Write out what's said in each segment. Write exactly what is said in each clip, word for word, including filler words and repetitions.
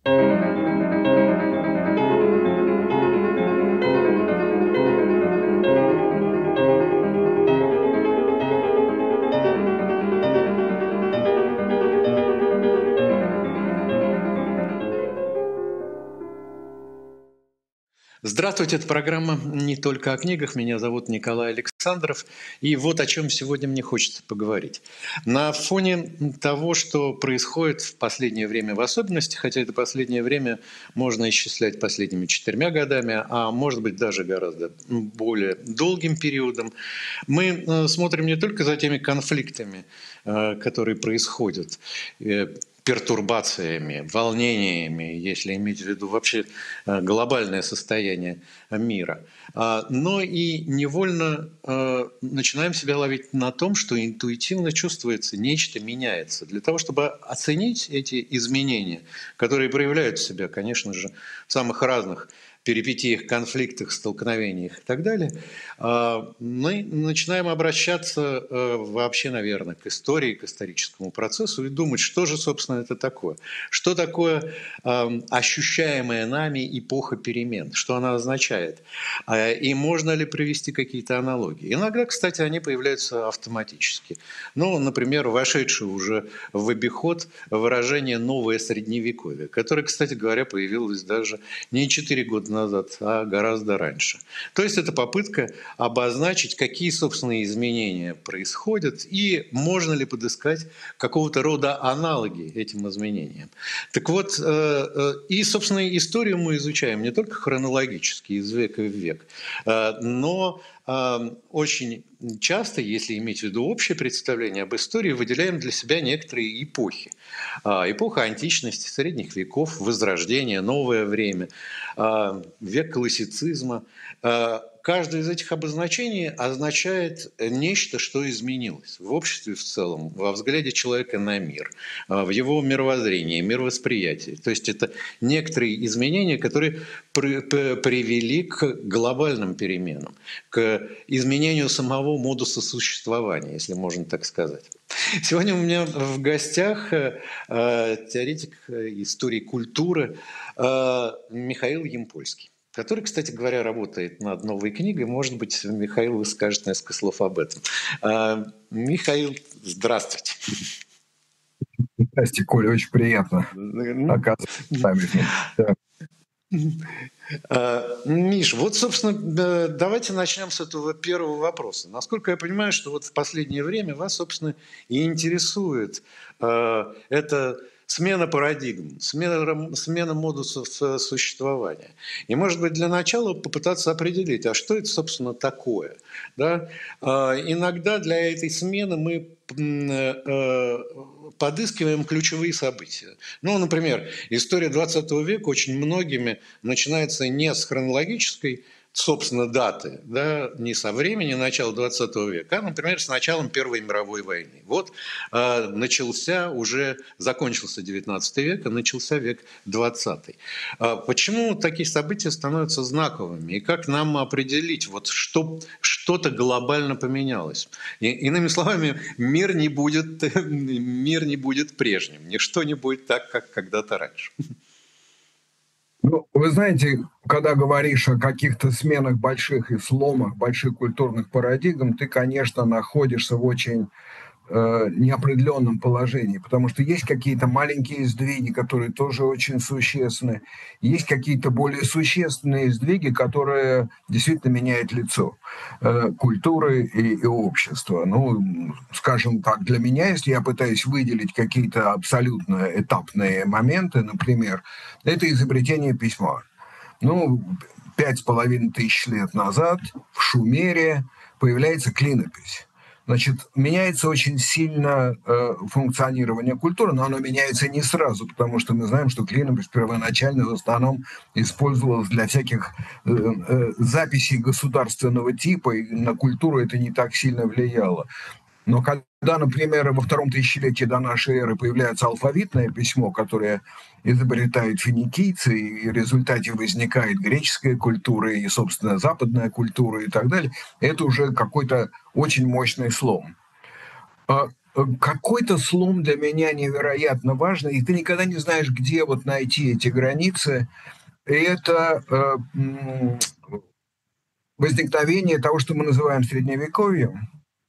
Здравствуйте, это программа «Не только о книгах». Меня зовут Николай Александров. И вот о чем сегодня мне хочется поговорить. На фоне того, что происходит в последнее время в особенности, хотя это последнее время можно исчислять последними четырьмя годами, а может быть даже гораздо более долгим периодом, мы э, смотрим не только за теми конфликтами, э, которые происходят, э, пертурбациями, волнениями, если иметь в виду вообще э, глобальное состояние мира. А, Но и невольно э, начинаем себя ловить на том, что интуитивно чувствуется, нечто меняется. Для того, чтобы оценить эти изменения, которые проявляют себя, конечно же, в самых разных перипетиях, конфликтах, столкновениях и так далее, а, мы начинаем обращаться э, вообще, наверное, к истории, к историческому процессу и думать, что же, собственно, это такое. Что такое ам, ощущаемая нами эпоха перемен, что она означает, А, и можно ли привести какие-то аналогии. Иногда, кстати, они появляются автоматически. Ну, например, вошедшее уже в обиход выражение «новое средневековье», которое, кстати говоря, появилось даже не четыре года назад, а гораздо раньше. То есть это попытка обозначить, какие, собственно, изменения происходят и можно ли подыскать какого-то рода аналоги этим изменениям. Так вот, э, э, и, собственно, историю мы изучаем не только хронологически, из века в век, э, но э, очень часто, если иметь в виду общее представление об истории, выделяем для себя некоторые эпохи. А, Эпоха античности, средних веков, Возрождения, новое время, а, век классицизма. А, Каждое из этих обозначений означает нечто, что изменилось в обществе в целом, во взгляде человека на мир, а, в его мировоззрении, мировосприятии. То есть это некоторые изменения, которые при- п- привели к глобальным переменам, к изменению самого модуса существования, если можно так сказать. Сегодня у меня в гостях э, э, теоретик э, истории культуры э, Михаил Ямпольский, который, кстати говоря, работает над новой книгой. Может быть, Михаил, вы скажете несколько слов об этом. Э, Михаил, здравствуйте. Здрасте, Коля, очень приятно Ну, оказываться с вами. Да. Э, Миш, вот, собственно, э, давайте начнем с этого первого вопроса. Насколько я понимаю, что вот в последнее время вас, собственно, и интересует э, эта смена парадигм, смена, рам- смена модусов э, существования. И, может быть, для начала попытаться определить, а что это, собственно, такое. Да? Э, Иногда для этой смены мы м, э, э, подыскиваем ключевые события. Ну, например, история двадцатого века очень многими начинается не с хронологической, собственно, даты, да, не со времени начала двадцатого века, а, например, с началом Первой мировой войны. Вот э, начался уже, закончился девятнадцатый век, а начался век двадцатый. А почему такие события становятся знаковыми? И как нам определить, вот, что что-то глобально поменялось? И, иными словами, мир не будет, мир не будет прежним, ничто не будет так, как когда-то раньше. Ну, вы знаете, когда говоришь о каких-то сменах больших и сломах больших культурных парадигм, ты, конечно, находишься в очень э, неопределенном положении, потому что есть какие-то маленькие сдвиги, которые тоже очень существенны, есть какие-то более существенные сдвиги, которые действительно меняют лицо э, культуры и, и общества. Ну, скажем так, для меня, если я пытаюсь выделить какие-то абсолютно этапные моменты, например, это изобретение письма. Ну, пять с половиной тысяч лет назад в Шумере появляется клинопись. Значит, меняется очень сильно э, функционирование культуры, но оно меняется не сразу, потому что мы знаем, что клинопись первоначально в основном использовалась для всяких э, э, записей государственного типа, и на культуру это не так сильно влияло. Но когда, например, во втором тысячелетии до нашей эры появляется алфавитное письмо, которое изобретают финикийцы, и в результате возникает греческая культура и, собственно, западная культура и так далее, это уже какой-то очень мощный слом. А какой-то слом для меня невероятно важный, и ты никогда не знаешь, где вот найти эти границы. И это э, м, возникновение того, что мы называем средневековьем,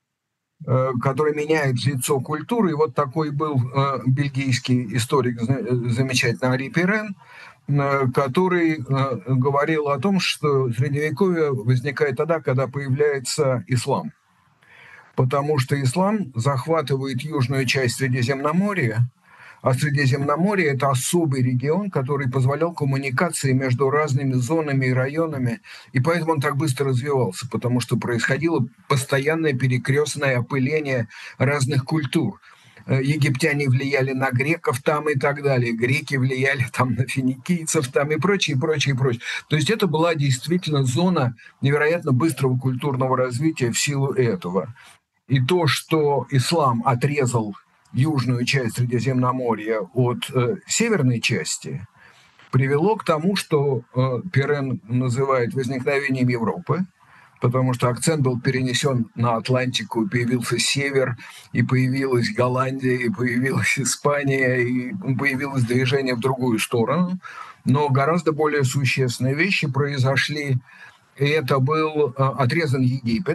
э, которое меняет лицо культуры. И вот такой был э, бельгийский историк замечательный Ари Пирен, э, который э, говорил о том, что средневековье возникает тогда, когда появляется ислам. Потому что ислам захватывает южную часть Средиземноморья, а Средиземноморье – это особый регион, который позволял коммуникации между разными зонами и районами, и поэтому он так быстро развивался, потому что происходило постоянное перекрестное опыление разных культур. Египтяне влияли на греков там и так далее, греки влияли там на финикийцев там и прочее, прочее, прочее. То есть это была действительно зона невероятно быстрого культурного развития в силу этого. И то, что ислам отрезал южную часть Средиземноморья от э, северной части, привело к тому, что э, Пирен называет возникновением Европы, потому что акцент был перенесен на Атлантику, появился север, и появилась Голландия, и появилась Испания, и появилось движение в другую сторону. Но гораздо более существенные вещи произошли, и это был э, отрезан Египет.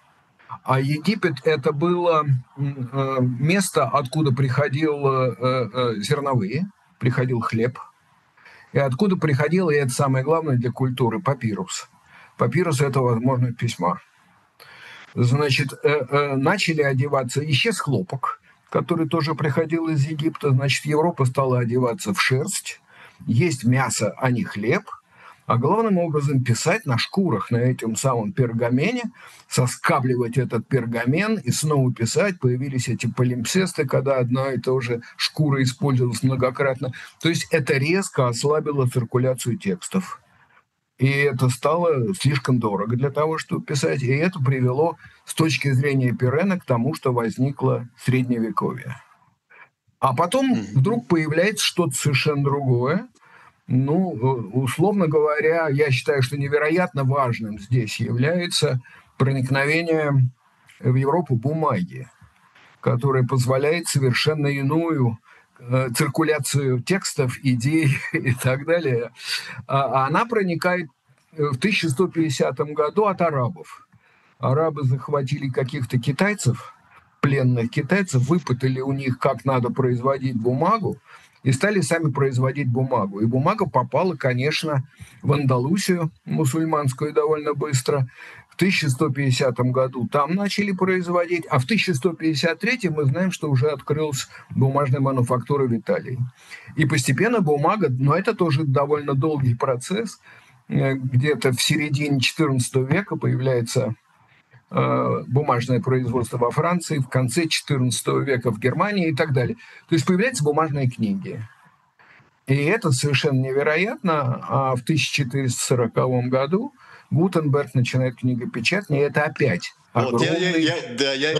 А Египет – это было место, откуда приходил зерновые, приходил хлеб, и откуда приходил, и это самое главное для культуры, папирус. Папирус – это, возможно, письма. Значит, начали одеваться, исчез хлопок, который тоже приходил из Египта, значит, Европа стала одеваться в шерсть, есть мясо, а не хлеб – а главным образом писать на шкурах, на этом самом пергамене, соскабливать этот пергамен и снова писать. Появились эти полимпсесты, когда одна и та же шкура использовалась многократно. То есть это резко ослабило циркуляцию текстов. И это стало слишком дорого для того, чтобы писать. И это привело с точки зрения Пирена к тому, что возникло средневековье. А потом вдруг появляется что-то совершенно другое. Ну, условно говоря, я считаю, что невероятно важным здесь является проникновение в Европу бумаги, которая позволяет совершенно иную э, циркуляцию текстов, идей и так далее. А она проникает в тысяча сто пятидесятом году от арабов. Арабы захватили каких-то китайцев, пленных китайцев, выпытали у них, как надо производить бумагу, и стали сами производить бумагу. И бумага попала, конечно, в Андалусию мусульманскую довольно быстро. В тысяча сто пятидесятом году там начали производить, а в тысяча сто пятьдесят третьем мы знаем, что уже открылась бумажная мануфактура в Италии. И постепенно бумага, но это тоже довольно долгий процесс, где-то в середине четырнадцатого века появляется бумажное производство во Франции, в конце четырнадцатого века в Германии и так далее. То есть появляются бумажные книги. И это совершенно невероятно. А в тысяча четыреста сороковом году Гутенберг начинает книгопечатание, и это опять вот, я, я, я, да, я,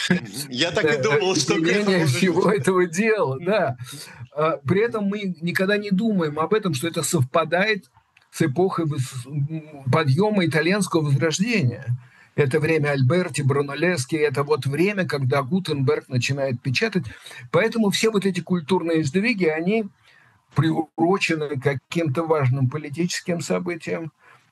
я так и думал, что всего этого дела, да. При этом мы никогда не думаем об этом, что это совпадает с эпохой подъема итальянского возрождения. Это время Альберти, Брунеллески, это вот время, когда Гутенберг начинает печатать. Поэтому все вот эти культурные сдвиги, они приурочены к каким-то важным политическим событиям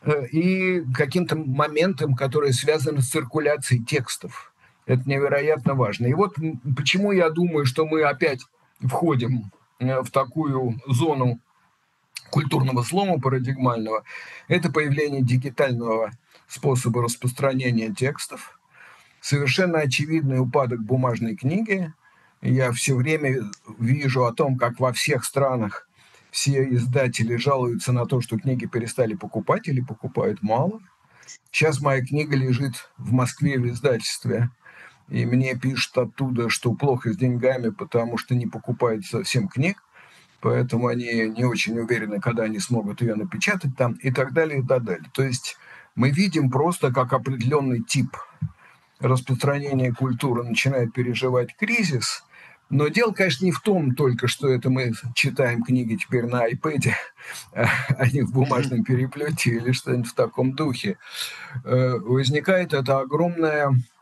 и каким-то моментам, которые связаны с циркуляцией текстов. Это невероятно важно. И вот почему я думаю, что мы опять входим в такую зону культурного слома парадигмального, это появление дигитального способа распространения текстов, совершенно очевидный упадок бумажной книги. Я все время вижу о том, как во всех странах все издатели жалуются на то, что книги перестали покупать или покупают мало. Сейчас моя книга лежит в Москве в издательстве, и мне пишут оттуда, что плохо с деньгами, потому что не покупают совсем книг, поэтому они не очень уверены, когда они смогут ее напечатать там и так далее, и так далее. То есть мы видим просто, как определенный тип распространения культуры начинает переживать кризис. Но дело, конечно, не в том только, что это мы читаем книги теперь на iPad, а не в бумажном переплете или что-нибудь в таком духе. Возникает это огромное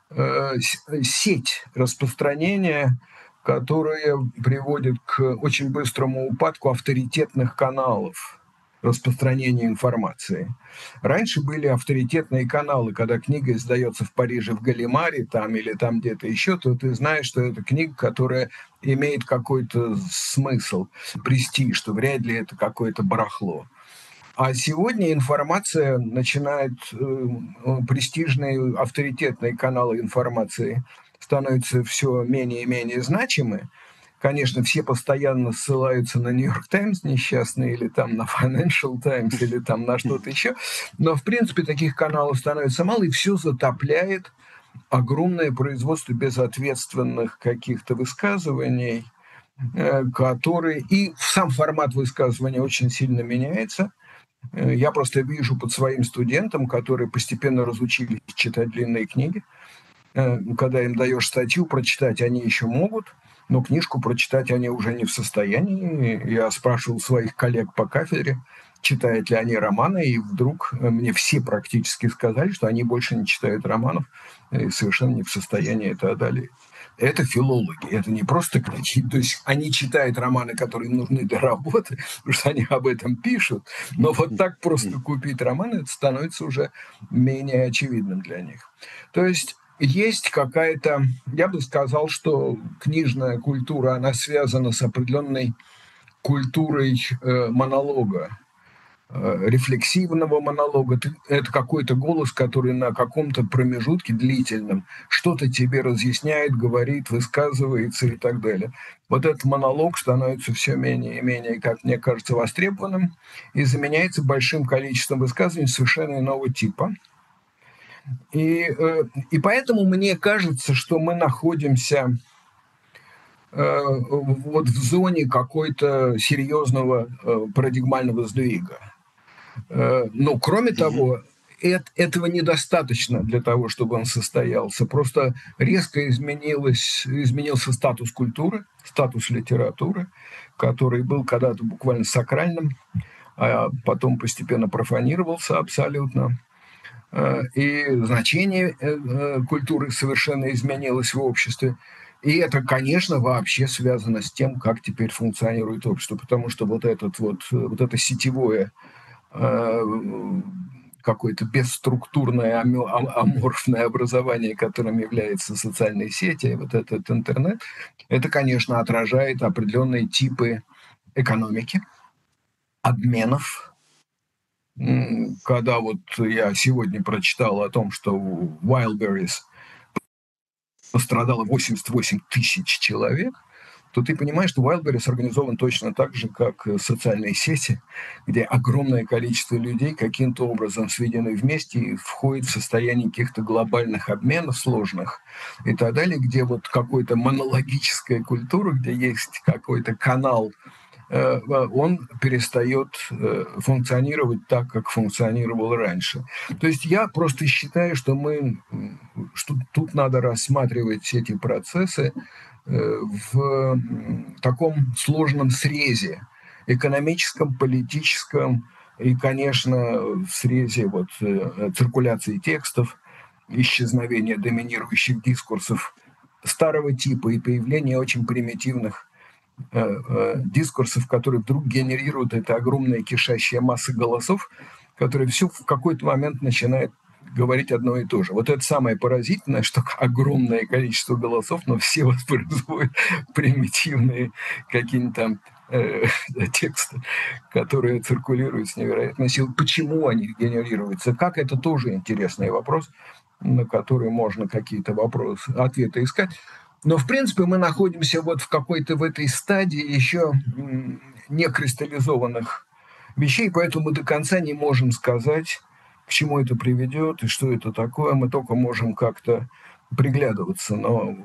э, сеть распространения, которая приводит к очень быстрому упадку авторитетных каналов распространения информации. Раньше были авторитетные каналы, когда книга издается в Париже, в Галимаре там, или там где-то еще, то ты знаешь, что это книга, которая имеет какой-то смысл, престиж, что вряд ли это какое-то барахло. А сегодня информация начинает, э, престижные, авторитетные каналы информации становятся все менее и менее значимы. Конечно, все постоянно ссылаются на Нью-Йорк Таймс несчастный или там на Financial Times или там на что-то еще, но в принципе таких каналов становится мало, и все затопляет огромное производство безответственных каких-то высказываний, э, которые и сам формат высказывания очень сильно меняется. Э, я просто вижу под своим студентам, которые постепенно разучились читать длинные книги. Э, когда им даешь статью прочитать, они еще могут, но книжку прочитать они уже не в состоянии. Я спрашивал своих коллег по кафедре, читают ли они романы, и вдруг мне все практически сказали, что они больше не читают романов и совершенно не в состоянии это одолеть. Это филологи, это не просто какие-то... То есть они читают романы, которые им нужны для работы, потому что они об этом пишут, но вот так просто купить романы, это становится уже менее очевидным для них. То есть есть какая-то, я бы сказал, что книжная культура, она связана с определенной культурой э, монолога, э, рефлексивного монолога. Ты, это какой-то голос, который на каком-то промежутке длительном что-то тебе разъясняет, говорит, высказывается и так далее. Вот этот монолог становится все менее и менее, как мне кажется, востребованным и заменяется большим количеством высказываний совершенно иного типа. И, э, и поэтому мне кажется, что мы находимся э, вот в зоне какой-то серьезного э, парадигмального сдвига. Э, но кроме того, эт, этого недостаточно для того, чтобы он состоялся. Просто резко изменилось, изменился статус культуры, статус литературы, который был когда-то буквально сакральным, а потом постепенно профанировался абсолютно. И значение культуры совершенно изменилось в обществе. И это, конечно, вообще связано с тем, как теперь функционирует общество, потому что вот, этот вот, вот это сетевое какое-то бесструктурное аморфное образование, которым являются социальные сети, вот этот интернет, это, конечно, отражает определенные типы экономики, обменов. Когда вот я сегодня прочитал о том, что в Wildberries пострадало восемьдесят восемь тысяч человек, то ты понимаешь, что Wildberries организован точно так же, как социальные сети, где огромное количество людей каким-то образом сведены вместе и входит в состояние каких-то глобальных обменов сложных и так далее, где вот какая-то монологическая культура, где есть какой-то канал, он перестает функционировать так, как функционировал раньше. То есть я просто считаю, что мы, что тут надо рассматривать все эти процессы в таком сложном срезе экономическом, политическом и, конечно, в срезе вот циркуляции текстов, исчезновения доминирующих дискурсов старого типа и появления очень примитивных дискурсов, которые вдруг генерируют эта огромная кишащая масса голосов, которые все в какой-то момент начинают говорить одно и то же. Вот это самое поразительное, что огромное количество голосов, но все воспроизводят примитивные какие-нибудь там э, тексты, которые циркулируют с невероятной силой. Почему они генерируются? Как? Это тоже интересный вопрос, на который можно какие-то вопросы, ответы искать. Но, в принципе, мы находимся вот в какой-то в этой стадии еще не кристаллизованных вещей, поэтому мы до конца не можем сказать, к чему это приведет и что это такое. Мы только можем как-то приглядываться, но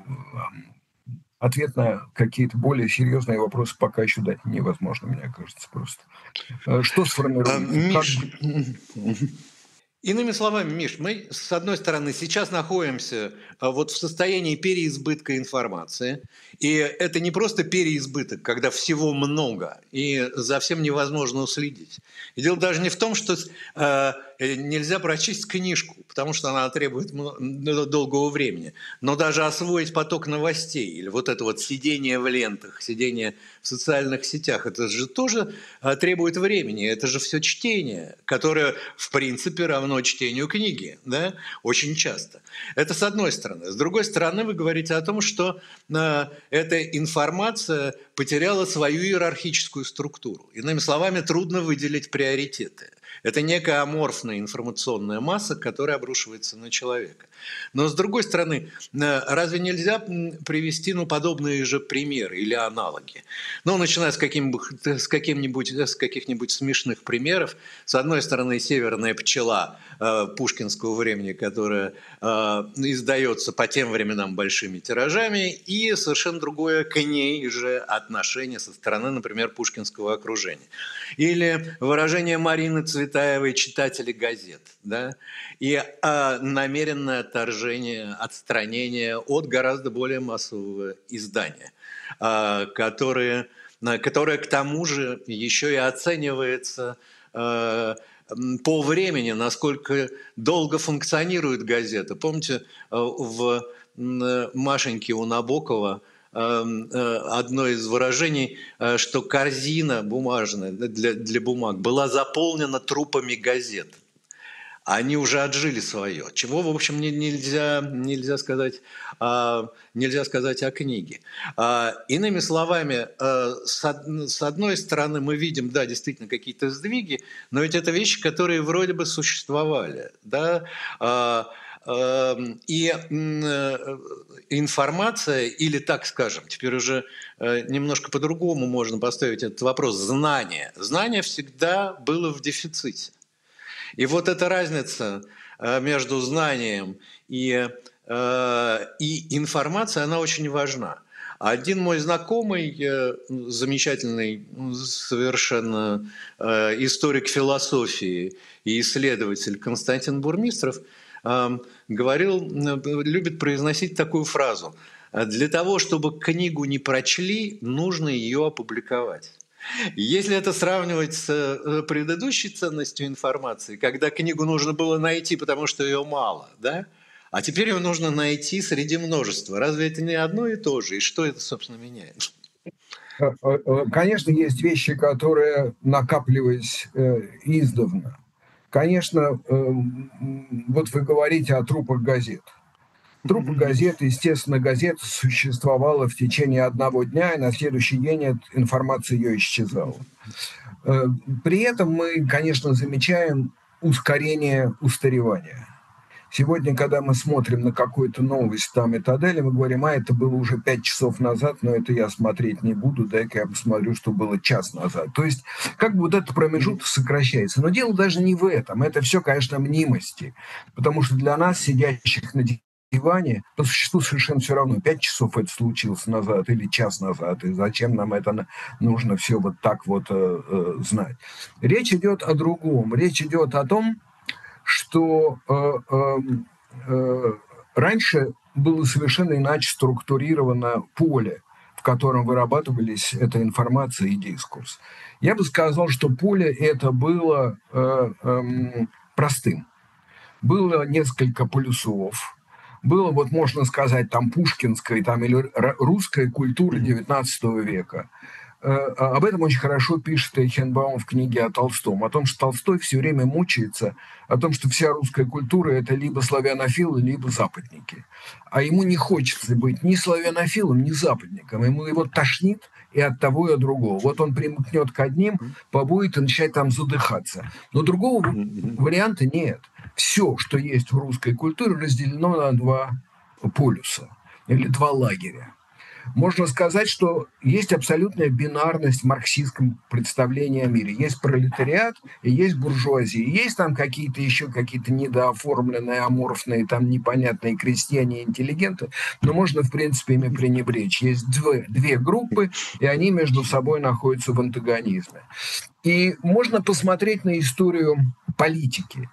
ответ на какие-то более серьезные вопросы пока еще дать невозможно, мне кажется, просто. Что сформируется? Миш, как... Иными словами, Миш, мы, с одной стороны, сейчас находимся вот в состоянии переизбытка информации, и это не просто переизбыток, когда всего много, и за всем невозможно уследить. И дело даже не в том, что э, э, нельзя прочесть книжку, потому что она требует мно- м, долгого времени. Но даже освоить поток новостей или вот это вот сидение в лентах, сидение в социальных сетях, это же тоже а, требует времени. Это же все чтение, которое в принципе равно чтению книги, да, очень часто. Это с одной стороны. С другой стороны, вы говорите о том, что э, эта информация потеряла свою иерархическую структуру. Иными словами, трудно выделить приоритеты. Это некая аморфная информационная масса, которая обрушивается на человека. Но с другой стороны, э, разве нельзя м, привести ну, подобные же примеры или аналоги? Ну, начиная с, каким-нибудь, с, каким-нибудь, с каких-нибудь смешных примеров. С одной стороны, северная пчела э, пушкинского времени, которая э, издается по тем временам большими тиражами, и совершенно другое к ней же отношение со стороны, например, пушкинского окружения. Или выражение Марины Цветаевой «читатели газет», да? И э, намеренное отторжение, отстранение от гораздо более массового издания, э, которое, э, которое к тому же еще и оценивается э, м, по времени, насколько долго функционирует газета. Помните, э, в м, Машеньке у Набокова эм, э, одно из выражений, э, что корзина бумажная для, для бумаг была заполнена трупами газет. Они уже отжили свое. Чего, в общем, не- нельзя, нельзя, сказать, а, нельзя сказать о книге. А, иными словами, а, с, од- с одной стороны, мы видим, да, действительно какие-то сдвиги, но ведь это вещи, которые вроде бы существовали. Да? А, эм, и м, э, информация, или так скажем, теперь уже э, немножко по-другому можно поставить этот вопрос, знание. Знание всегда было в дефиците. И вот эта разница э, между знанием и, э, и информацией, она очень важна. Один мой знакомый, э, замечательный совершенно э, историк философии и исследователь Константин Бурмистров, э, говорил, э, любит произносить такую фразу: «Для того, чтобы книгу не прочли, нужно ее опубликовать». Если это сравнивать с э, предыдущей ценностью информации, когда книгу нужно было найти, потому что ее мало, да? А теперь ее нужно найти среди множества. Разве это не одно и то же? И что это, собственно, меняет? Э, э, э, Конечно, есть вещи, которые накапливались э, издавна. Конечно, эм, вот вы говорите о трупах газет. Трупы газет, естественно, газета существовала в течение одного дня, и на следующий день эта информация ее исчезала. Э, При этом мы, конечно, замечаем ускорение устаревания. Сегодня, когда мы смотрим на какую-то новость там и так далее, мы говорим: а это было уже пять часов назад, но это я смотреть не буду, дай-ка я посмотрю, что было час назад. То есть как бы вот этот промежуток сокращается. Но дело даже не в этом. Это все, конечно, мнимости. Потому что для нас, сидящих на диване, по существу совершенно все равно, пять часов это случилось назад или час назад, и зачем нам это нужно все вот так вот э, э, знать. Речь идет о другом. Речь идет о том, что э, эм, э, раньше было совершенно иначе структурировано поле, в котором вырабатывались эта информация и дискурс. Я бы сказал, что поле это было э, эм, простым. Было несколько полюсов. Было, вот можно сказать, там пушкинская там, или русская культура девятнадцатого века. Об этом очень хорошо пишет Эйхенбаум в книге о Толстом, о том, что Толстой все время мучается, о том, что вся русская культура – это либо славянофилы, либо западники. А ему не хочется быть ни славянофилом, ни западником. Ему его тошнит и от того, и от другого. Вот он примкнет к одним, побудет и начинает там задыхаться. Но другого варианта нет. Все, что есть в русской культуре, разделено на два полюса или два лагеря. Можно сказать, что есть абсолютная бинарность в марксистском представлении о мире. Есть пролетариат и есть буржуазия. Есть там какие-то еще какие-то недооформленные, аморфные, там непонятные крестьяне и интеллигенты, но можно, в принципе, ими пренебречь. Есть две, две группы, и они между собой находятся в антагонизме. И можно посмотреть на историю политики.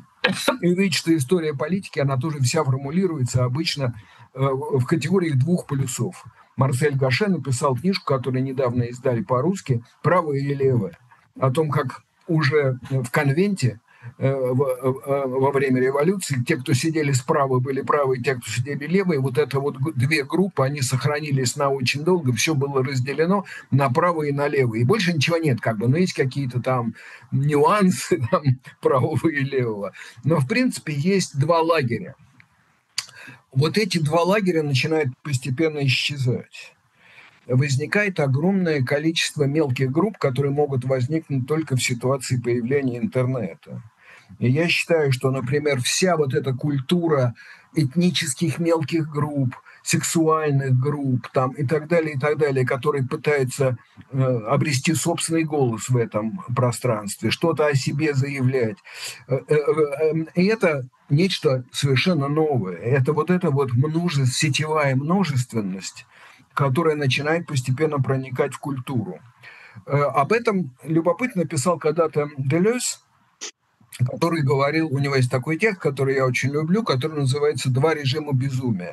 И увидеть, что история политики, она тоже вся формулируется обычно э, в категориях двух полюсов. Марсель Гаше написал книжку, которую недавно издали по-русски «Правое или левое», о том, как уже в конвенте во время революции. Те, кто сидели справа, были правы, те, кто сидели левые. Вот это вот две группы, они сохранились на очень долго. Все было разделено направо и налево. И больше ничего нет, как бы. Но есть какие-то там нюансы там, правого и левого. Но, в принципе, есть два лагеря. Вот эти два лагеря начинают постепенно исчезать. Возникает огромное количество мелких групп, которые могут возникнуть только в ситуации появления интернета. И я считаю, что, например, вся вот эта культура этнических мелких групп, сексуальных групп там, и так далее, и так далее, которые пытаются э, обрести собственный голос в этом пространстве, что-то о себе заявлять. Э, э, э, и это нечто совершенно новое. Это вот эта вот множе... сетевая множественность, которая начинает постепенно проникать в культуру. Э, об этом любопытно писал когда-то Делез, который говорил, у него есть такой текст, который я очень люблю, который называется «Два режима безумия».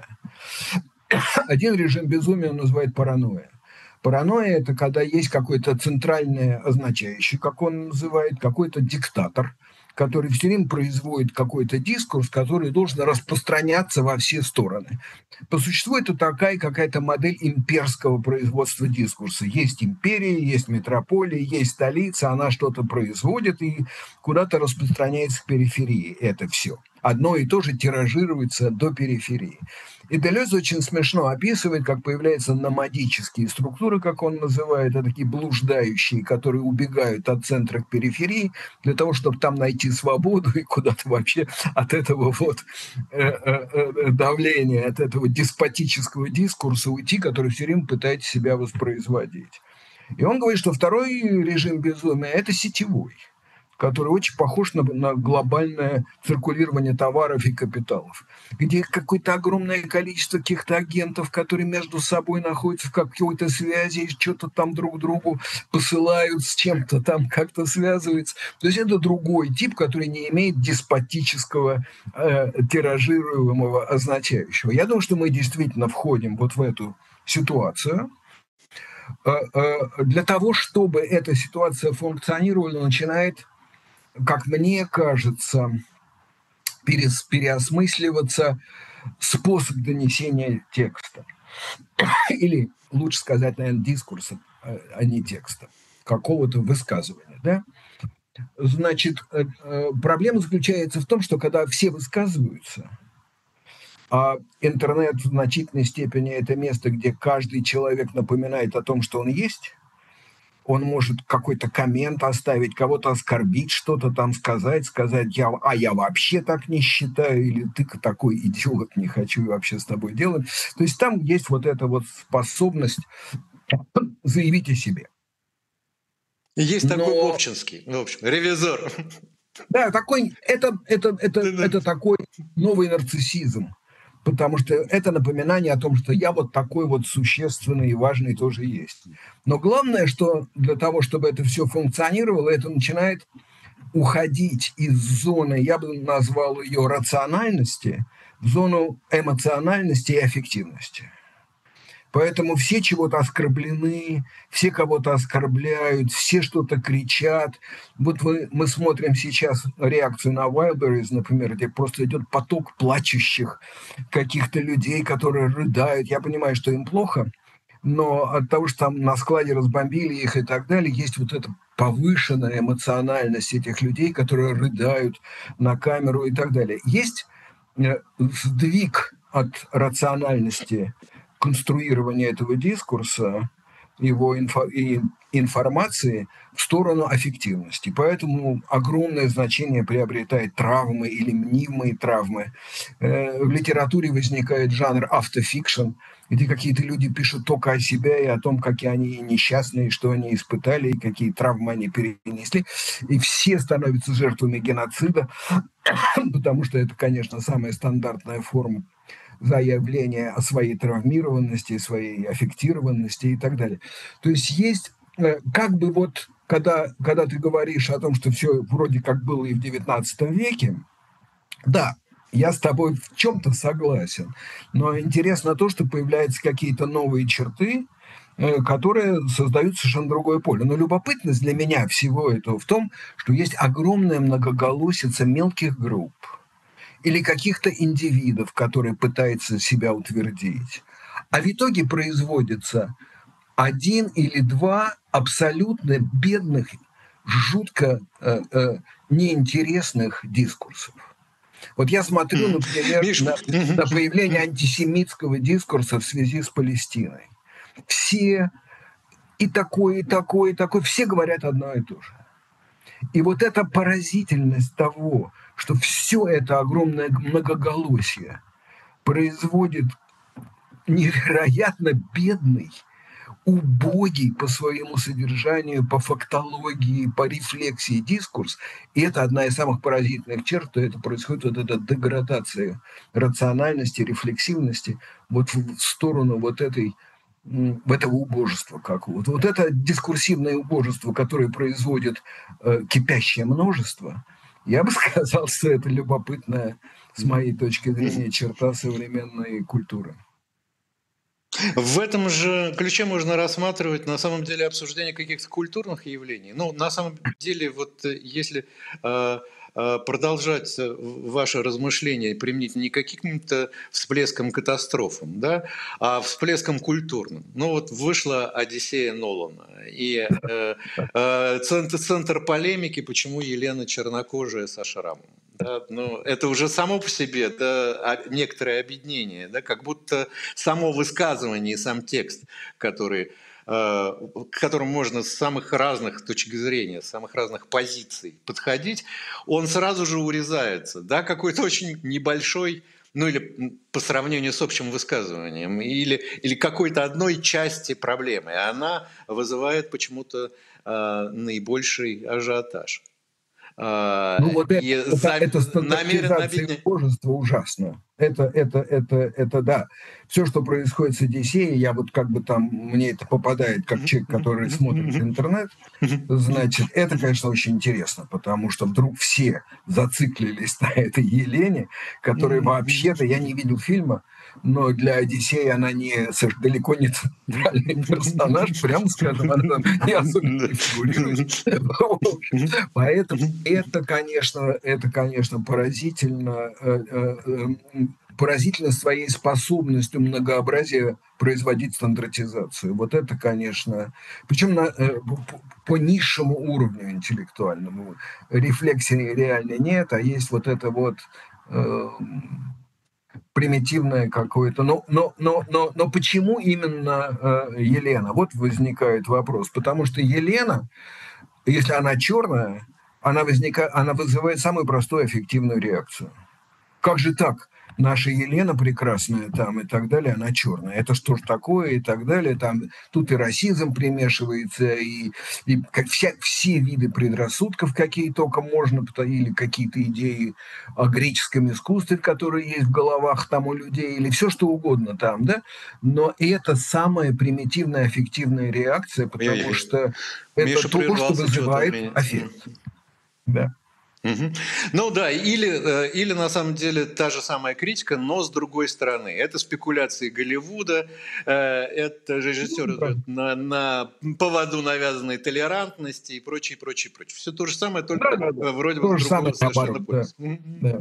Один режим безумия он называет паранойя. Паранойя – это когда есть какой-то центральный означающий, как он называет, какой-то диктатор, который все время производит какой-то дискурс, который должен распространяться во все стороны. По существу это такая какая-то модель имперского производства дискурса. Есть империя, есть метрополия, есть столица, она что-то производит и куда-то распространяется в периферии. Это все. Одно и то же тиражируется до периферии. И Делез очень смешно описывает, как появляются номадические структуры, как он называет, это такие блуждающие, которые убегают от центра к периферии для того, чтобы там найти свободу и куда-то вообще от этого вот э, э, давления, от этого деспотического дискурса уйти, который все время пытается себя воспроизводить. И он говорит, что второй режим безумия – это сетевой, который очень похож на, на глобальное циркулирование товаров и капиталов, где какое-то огромное количество каких-то агентов, которые между собой находятся в какой-то связи, что-то там друг другу посылают, с чем-то там как-то связываются. То есть это другой тип, который не имеет деспотического э, тиражируемого означающего. Я думаю, что мы действительно входим вот в эту ситуацию. Для того, чтобы эта ситуация функционировала, начинает, как мне кажется, переосмысливаться способ донесения текста. Или, лучше сказать, наверное, дискурса, а не текста, какого-то высказывания. Да? Значит, проблема заключается в том, что когда все высказываются, а интернет в значительной степени – это место, где каждый человек напоминает о том, что он есть, он может какой-то коммент оставить, кого-то оскорбить, что-то там сказать, сказать, я, а я вообще так не считаю, или ты такой идиот, не хочу вообще с тобой делать. То есть там есть вот эта вот способность заявить о себе. Есть Но... такой Вовчинский, в общем, ревизор. Да, такой, это, это, это, это такой новый нарциссизм. Потому что это напоминание о том, что я вот такой вот существенный и важный тоже есть. Но главное, что для того, чтобы это все функционировало, это начинает уходить из зоны, я бы назвал ее рациональности, в зону эмоциональности и аффективности. Поэтому все чего-то оскорблены, все кого-то оскорбляют, все что-то кричат. Вот мы, мы смотрим сейчас реакцию на Wildberries, например, где просто идет поток плачущих каких-то людей, которые рыдают. Я понимаю, что им плохо, но от того, что там на складе разбомбили их и так далее, есть вот эта повышенная эмоциональность этих людей, которые рыдают на камеру и так далее. Есть сдвиг от рациональности конструирования этого дискурса, его инфо, и информации в сторону аффективности. Поэтому огромное значение приобретает травмы или мнимые травмы. Э, в литературе возникает жанр автофикшн, где какие-то люди пишут только о себе и о том, какие они несчастные, что они испытали, и какие травмы они перенесли. И все становятся жертвами геноцида, потому что это, конечно, самая стандартная форма заявление о своей травмированности, своей аффектированности и так далее. То есть есть как бы вот, когда, когда ты говоришь о том, что все вроде как было и в девятнадцатом веке, да, я с тобой в чем-то согласен, но интересно то, что появляются какие-то новые черты, э, которые создают совершенно другое поле. Но любопытность для меня всего этого в том, что есть огромная многоголосица мелких групп или каких-то индивидов, которые пытаются себя утвердить. А в итоге производится один или два абсолютно бедных, жутко, э, э, неинтересных дискурсов. Вот я смотрю, Мгм. например, Миш, на мгм, на появление антисемитского дискурса в связи с Палестиной. Все и такой, и такой, и такой, все говорят одно и то же. И вот эта поразительность того, что все это огромное многоголосие производит невероятно бедный, убогий по своему содержанию, по фактологии, по рефлексии дискурс. И это одна из самых поразительных черт, что это происходит вот эта деградация рациональности, рефлексивности вот в сторону вот этой м, этого убожества какого-то. Вот это дискурсивное убожество, которое производит э, кипящее множество, я бы сказал, что это любопытная, с моей точки мгм. зрения, черта современной культуры. В этом же ключе можно рассматривать на самом деле обсуждение каких-то культурных явлений. Ну, на самом деле, вот э, если э, э, продолжать э, в- ваше размышление применить не каким-то всплеском катастрофам, да, а всплеском культурным. Ну вот вышла «Одиссея» Нолана, и э, э, центр, центр полемики, почему Елена чернокожая со шрамом. Да, ну, это уже само по себе, да, а- некоторое объединение, да, как будто само высказывание и сам текст, который, э, к которому можно с самых разных точек зрения, с самых разных позиций подходить, он сразу же урезается, да, какой-то очень небольшой, ну или по сравнению с общим высказыванием, или, или какой-то одной части проблемы, и она вызывает почему-то э, наибольший ажиотаж. А, Ну, вот это и это за, эта намеренно стандартизация объединя- убожества ужасна. Это это это это да. Все, что происходит с "Одиссеей", я вот как бы там мне это попадает как Мгм, человек, мгм, который мгм, смотрит мгм, интернет, мгм, мгм. значит, это, конечно, очень интересно, потому что вдруг все зациклились на этой Елене, которая вообще-то я не видел фильма, но для "Одиссеи" она не сош далеко не центральный персонаж, прямо скажем, она там не особенно не фигурирует. В общем, поэтому это, конечно, это, конечно, поразительно, э, э, эм, поразительно своей способностью многообразия производить стандартизацию. Вот это, конечно, причем на, э, по, по низшему уровню интеллектуальному. Рефлексии реально нет, а есть вот это вот э, примитивное какое-то. Но, но, но, но, но почему именно э, Елена? Вот возникает вопрос. Потому что Елена, если она черная, она, возника... она вызывает самую простую эффективную реакцию. Как же так? Наша Елена прекрасная там и так далее, она черная. Это что ж такое и так далее. Там, тут и расизм примешивается, и, и как вся, все виды предрассудков, какие только можно, или какие-то идеи о греческом искусстве, которые есть в головах там у людей, или все что угодно там, да. Но это самая примитивная аффективная реакция, потому Ой-ой-ой. что это Миша то, что прервался, что-то у вызывает меня. М. аффект. Да. Мгм. Ну да, или, э, или на самом деле та же самая критика, но с другой стороны. Это спекуляции Голливуда, э, это Ну, режиссер да. идет на, на поводу навязанной толерантности и прочее, прочее, прочее. Все то же самое, только Да-да-да. э, вроде бы с То же самое другого совершенно наоборот, да. полюса. Да.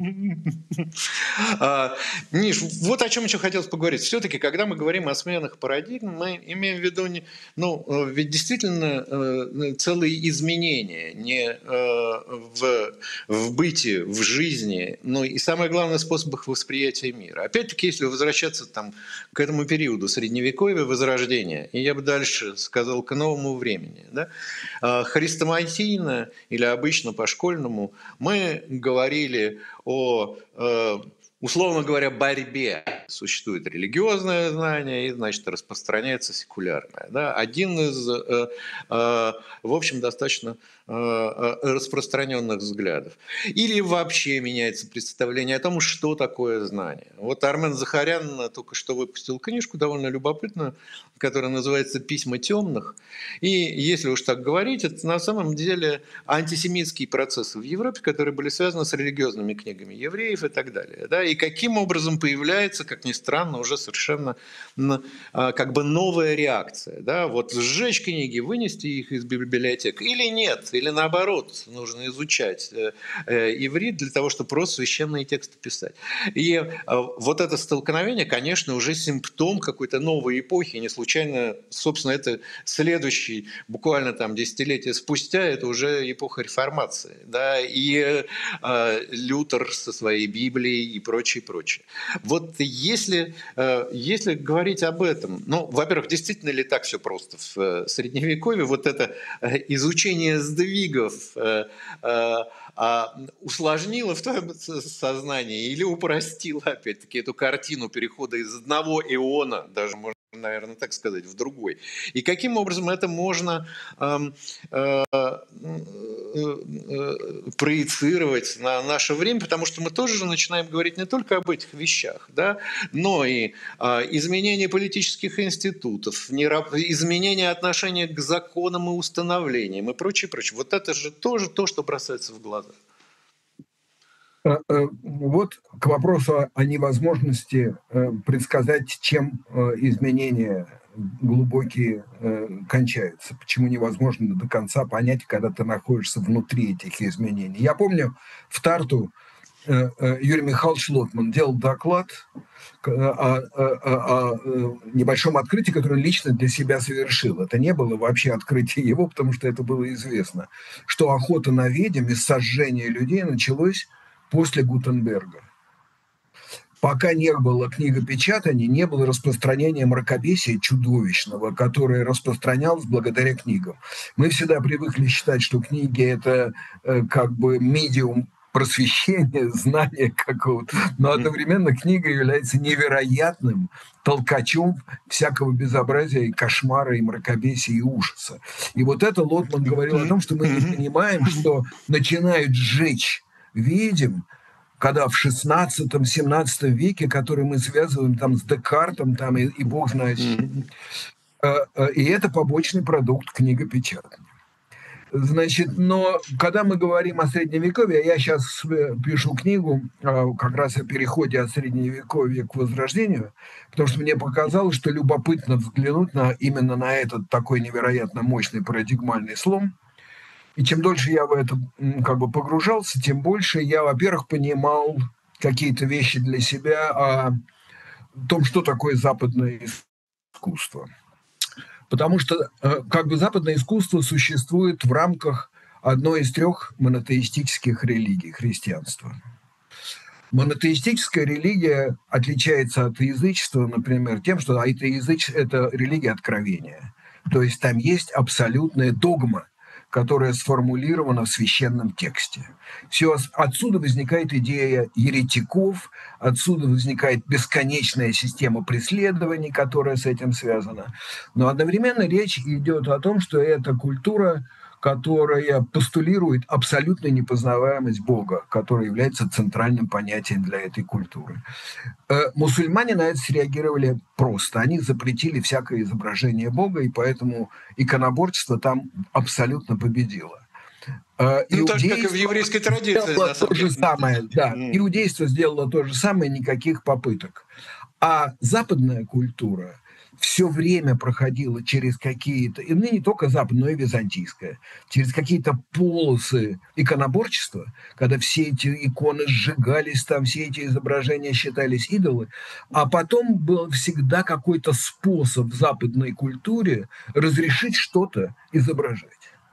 А, Миш, вот о чем еще хотелось поговорить. Все-таки, когда мы говорим о сменах парадигм, мы имеем в виду, не, ну, э, ведь действительно э, целые изменения не э, в, в быте, в жизни, но и самое главное, способах восприятия мира. Опять-таки, если возвращаться там, к этому периоду Средневековья, Возрождения, и я бы дальше сказал, к новому времени, да, а, хрестоматийно или обычно по-школьному мы говорили о, э, условно говоря, борьбе. Существует религиозное знание и, значит, распространяется секулярное. Да? Один из, э, э, в общем, достаточно распространенных взглядов. Или вообще меняется представление о том, что такое знание. Вот Армен Захарян только что выпустил книжку довольно любопытную, которая называется «Письма темных». И если уж так говорить, это на самом деле антисемитские процессы в Европе, которые были связаны с религиозными книгами евреев и так далее. Да? И каким образом появляется, как ни странно, уже совершенно как бы новая реакция. Да? Вот сжечь книги, вынести их из библиотек или нет, или наоборот, нужно изучать иврит для того, чтобы просто священные тексты писать. И вот это столкновение, конечно, уже симптом какой-то новой эпохи. Не случайно, собственно, это следующий, буквально там десятилетия спустя, это уже эпоха реформации. Да? И э, Лютер со своей Библией и прочее, прочее. Вот если, э, если говорить об этом, ну, во-первых, действительно ли так все просто в Средневековье? Вот это изучение сдвигов усложнило в твоем сознании или упростило, опять-таки, эту картину перехода из одного эона, даже можно, наверное, так сказать, в другой. И каким образом это можно э, э, э, проецировать на наше время, потому что мы тоже же начинаем говорить не только об этих вещах, да, но и э, изменение политических институтов, изменение отношения к законам и установлениям и прочее, прочее. Вот это же тоже то, что бросается в глаза. Вот к вопросу о невозможности предсказать, чем изменения глубокие кончаются. Почему невозможно до конца понять, когда ты находишься внутри этих изменений. Я помню, в Тарту Юрий Михайлович Лотман делал доклад о, о, о, о небольшом открытии, которое он лично для себя совершил. Это не было вообще открытие его, потому что это было известно, что охота на ведьм и сожжение людей началось после Гутенберга. Пока не было книгопечатания, не было распространения мракобесия чудовищного, которое распространялось благодаря книгам. Мы всегда привыкли считать, что книги – это э, как бы медиум просвещения, знания какого-то, но одновременно книга является невероятным толкачом всякого безобразия и кошмара, и мракобесия, и ужаса. И вот это Лотман говорил о том, что мы не понимаем, что начинают сжечь ведьм, когда в шестнадцатом-семнадцатом веке, который мы связываем там с Декартом там, и, и бог знает. Mm-hmm. И это побочный продукт книгопечатания. Значит, но когда мы говорим о Средневековье, я сейчас пишу книгу как раз о переходе от Средневековья к Возрождению, потому что мне показалось, что любопытно взглянуть на, именно на этот такой невероятно мощный парадигмальный слом. И чем дольше я в это как бы погружался, тем больше я, во-первых, понимал какие-то вещи для себя о том, что такое западное искусство. Потому что как бы западное искусство существует в рамках одной из трех монотеистических религий христианства. Монотеистическая религия отличается от язычества, например, тем, что это, языч... это религия откровения. То есть там есть абсолютная догма, которая сформулирована в священном тексте. Все, отсюда возникает идея еретиков, отсюда возникает бесконечная система преследований, которая с этим связана. Но одновременно речь идет о том, что это культура, которая постулирует абсолютную непознаваемость Бога, которая является центральным понятием для этой культуры. Мусульмане на это среагировали просто. Они запретили всякое изображение Бога, и поэтому иконоборчество там абсолютно победило. Ну, так как и в еврейской традиции. Сделало то же самое, да. Иудейство сделало то же самое, никаких попыток. А западная культура все время проходила через какие-то, и не только западная, но и византийская, через какие-то полосы иконоборчества, когда все эти иконы сжигались, там все эти изображения считались идолы, а потом был всегда какой-то способ в западной культуре разрешить что-то изображать.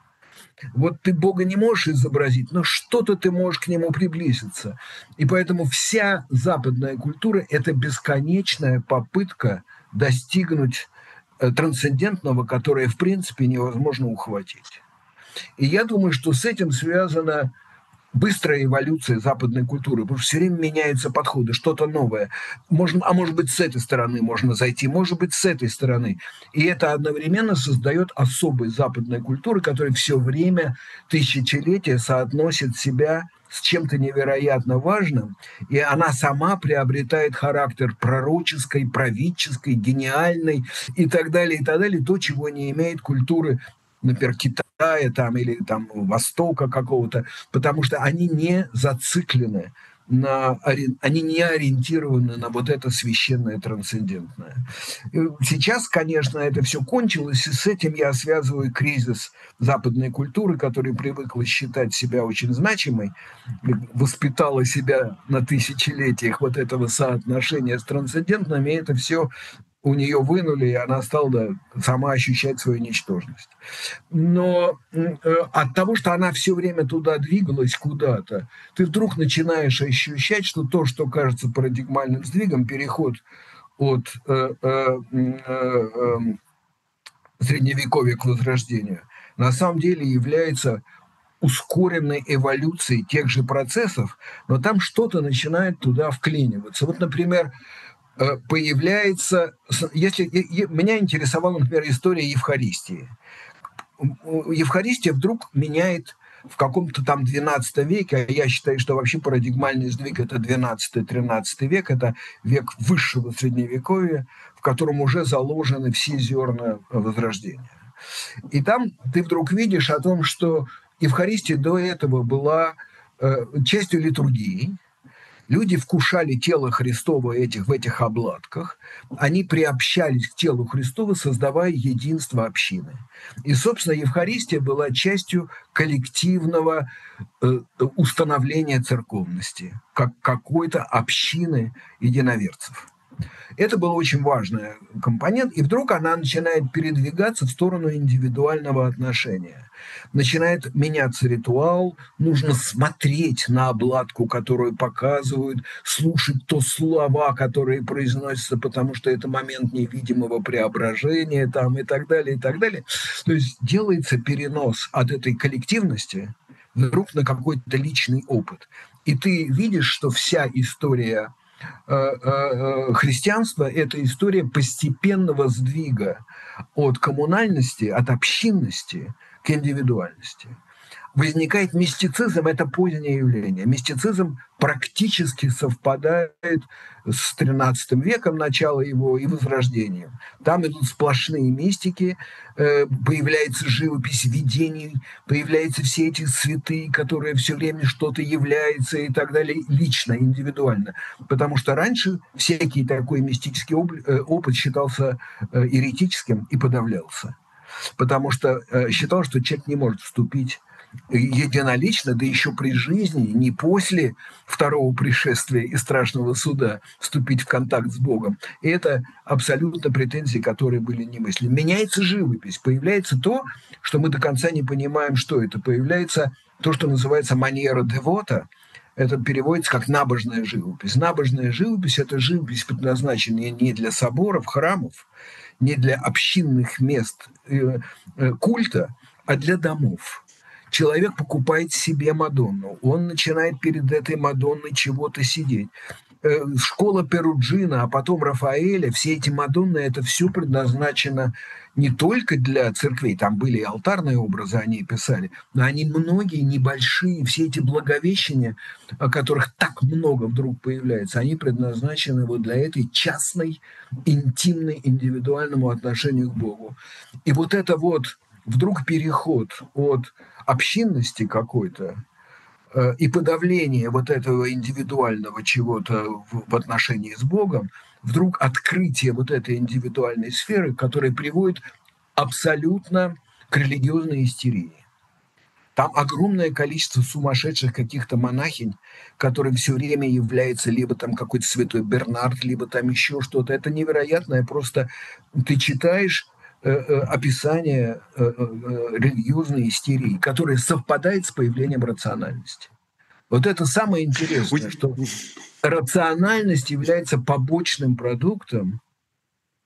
Вот ты Бога не можешь изобразить, но что-то ты можешь к нему приблизиться. И поэтому вся западная культура – это бесконечная попытка достигнуть трансцендентного, которое, в принципе, невозможно ухватить. И я думаю, что с этим связано быстрая эволюция западной культуры, потому что все время меняются подходы, что-то новое. Можно, а может быть, с этой стороны можно зайти, может быть, с этой стороны. И это одновременно создает особой западной культуры, которая все время, тысячелетия соотносит себя с чем-то невероятно важным, и она сама приобретает характер пророческой, правительской, гениальной и так далее, и так далее, то, чего не имеет культуры, например, Китая там, или там Востока какого-то, потому что они не зациклены на, они не ориентированы на вот это священное трансцендентное. Сейчас, конечно, это все кончилось, и с этим я связываю кризис западной культуры, которая привыкла считать себя очень значимой, воспитала себя на тысячелетиях вот этого соотношения с трансцендентным, и это все у нее вынули, и она стала сама ощущать свою ничтожность. Но э, от того, что она все время туда двигалась куда-то, ты вдруг начинаешь ощущать, что то, что кажется парадигмальным сдвигом, переход от э, э, э, средневековья к возрождению, на самом деле является ускоренной эволюцией тех же процессов, но там что-то начинает туда вклиниваться. Вот, например, появляется... Если, меня интересовала, например, история Евхаристии. Евхаристия вдруг меняет в каком-то там двенадцатом веке, а я считаю, что вообще парадигмальный сдвиг – это двенадцатый-тринадцатый век, это век высшего средневековья, в котором уже заложены все зерна возрождения. И там ты вдруг видишь о том, что Евхаристия до этого была э, частью литургии. Люди вкушали тело Христово этих, в этих обладках, они приобщались к телу Христову, создавая единство общины. И, собственно, Евхаристия была частью коллективного э, установления церковности, как какой-то общины единоверцев. Это был очень важный компонент, и вдруг она начинает передвигаться в сторону индивидуального отношения. Начинает меняться ритуал, нужно смотреть на обладку, которую показывают, слушать то слова, которые произносятся, потому что это момент невидимого преображения там, и так далее, и так далее. То есть делается перенос от этой коллективности вдруг на какой-то личный опыт. И ты видишь, что вся история христианства – это история постепенного сдвига от коммунальности, от общинности к индивидуальности. Возникает мистицизм – это позднее явление. Мистицизм практически совпадает с тринадцатым веком, начало его, и Возрождением. Там идут сплошные мистики, появляется живопись видений, появляются все эти святые, которые все время что-то являются и так далее, лично, индивидуально. Потому что раньше всякий такой мистический опыт считался еретическим и подавлялся. Потому что считал, что человек не может вступить единолично, да еще при жизни, не после второго пришествия и страшного суда, вступить в контакт с Богом. И это абсолютно претензии, которые были немыслимы. Меняется живопись, появляется то, что мы до конца не понимаем, что это. Появляется то, что называется маньера девота. Это переводится как набожная живопись. Набожная живопись – это живопись, предназначенная не для соборов, храмов, не для общинных мест культа, а для домов. Человек покупает себе Мадонну, он начинает перед этой Мадонной чего-то сидеть. Школа Перуджина, а потом Рафаэля, все эти Мадонны, это все предназначено не только для церквей, там были и алтарные образы, они писали, но они многие небольшие, все эти благовещения, о которых так много вдруг появляется, они предназначены вот для этой частной, интимной, индивидуальному отношению к Богу. И вот это вот вдруг переход от общинности какой-то э, и подавление вот этого индивидуального чего-то в, в отношении с Богом, вдруг открытие вот этой индивидуальной сферы, которая приводит абсолютно к религиозной истерии. Там огромное количество сумасшедших каких-то монахинь, которые все время являются либо там какой-то святой Бернард, либо там еще что-то. Это невероятное. Просто ты читаешь описание религиозной истерии, которая совпадает с появлением рациональности. Вот это самое интересное, что рациональность является побочным продуктом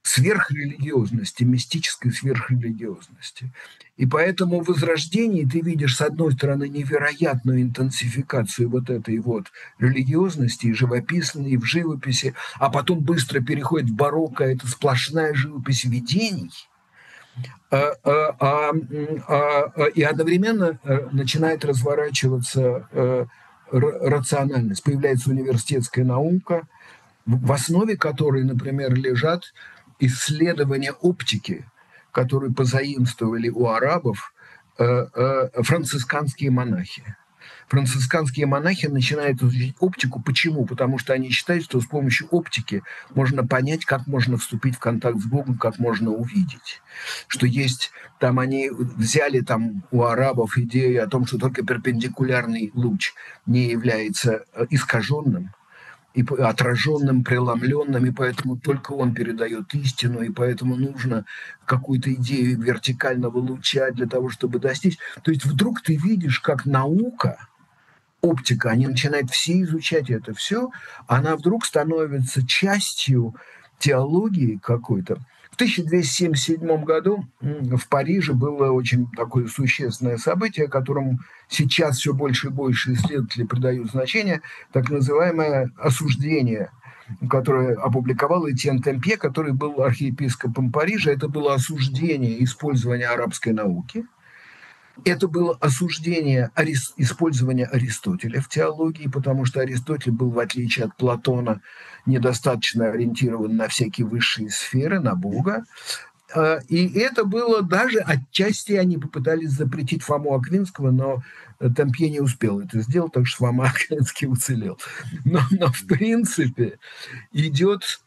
сверхрелигиозности, мистической сверхрелигиозности. И поэтому в Возрождении ты видишь, с одной стороны, невероятную интенсификацию вот этой вот религиозности и живописной, и в живописи, а потом быстро переходит в барокко, это сплошная живопись видений, а, а, а, а, и одновременно начинает разворачиваться рациональность. Появляется университетская наука, в основе которой, например, лежат исследования оптики, которые позаимствовали у арабов э, э, францисканские монахи. Францисканские монахи начинают изучать оптику. Почему? Потому что они считают, что с помощью оптики можно понять, как можно вступить в контакт с Богом, как можно увидеть. Что есть, там они взяли там у арабов идею о том, что только перпендикулярный луч не является искаженным, и отраженным, преломленным, и поэтому только он передает истину, и поэтому нужно какую-то идею вертикального луча для того, чтобы достичь. То есть вдруг ты видишь, как наука, оптика, они начинают все изучать это все, она вдруг становится частью теологии какой-то. В тысяча двести семьдесят седьмом году в Париже было очень такое существенное событие, которому сейчас все больше и больше исследователи придают значение, так называемое осуждение, которое опубликовал Этьен Темпье, который был архиепископом Парижа. Это было осуждение использования арабской науки. Это было осуждение арис... использования Аристотеля в теологии, потому что Аристотель был, в отличие от Платона, недостаточно ориентирован на всякие высшие сферы, на Бога. И это было даже отчасти они попытались запретить Фому Аквинского, но Темпье не успел это сделать, так что Фома Аквинский уцелел. Но, но в принципе идет...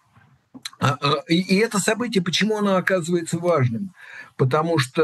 И это событие, почему оно оказывается важным? Потому что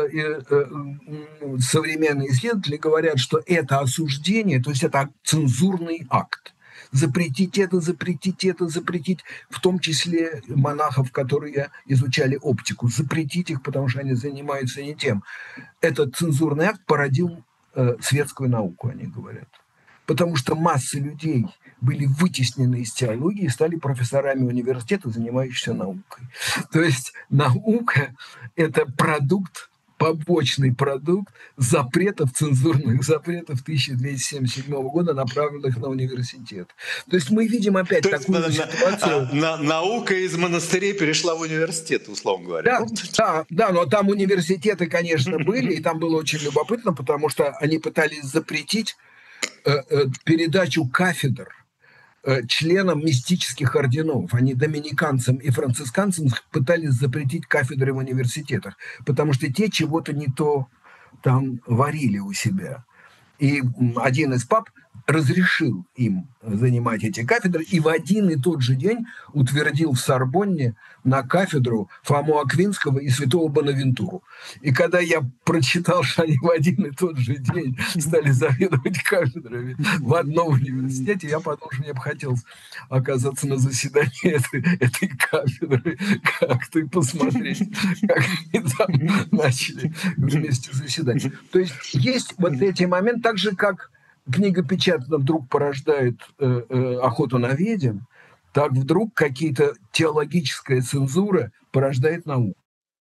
современные исследователи говорят, что это осуждение, то есть это цензурный акт. Запретить это, запретить это, запретить, в том числе монахов, которые изучали оптику, запретить их, потому что они занимаются не тем. Этот цензурный акт породил э, светскую науку, они говорят. Потому что масса людей были вытеснены из теологии и стали профессорами университета, занимающимися наукой. То есть наука – это продукт, побочный продукт запретов, цензурных запретов тысяча двести семьдесят седьмого года, направленных на университет. То есть мы видим опять То такую на, ситуацию. На, на, наука из монастырей перешла в университет, условно говоря. Да, да, да, но там университеты, конечно, были, и там было очень любопытно, потому что они пытались запретить э, э, передачу кафедр членам мистических орденов. Они доминиканцам и францисканцам пытались запретить кафедры в университетах, потому что те чего-то не то там варили у себя. И один из пап разрешил им занимать эти кафедры, и в один и тот же день утвердил в Сорбонне на кафедру Фому Аквинского и святого Бонавентуру. И когда я прочитал, что они в один и тот же день стали заведовать кафедрами в одном университете, я подумал, что мне бы хотелось оказаться на заседании этой, этой кафедры, как-то и посмотреть, как они там начали вместе заседать. То есть есть вот эти моменты, так же, как книга печатная вдруг порождает э, э, охоту на ведьм, так вдруг какие-то теологическая цензура порождает науку.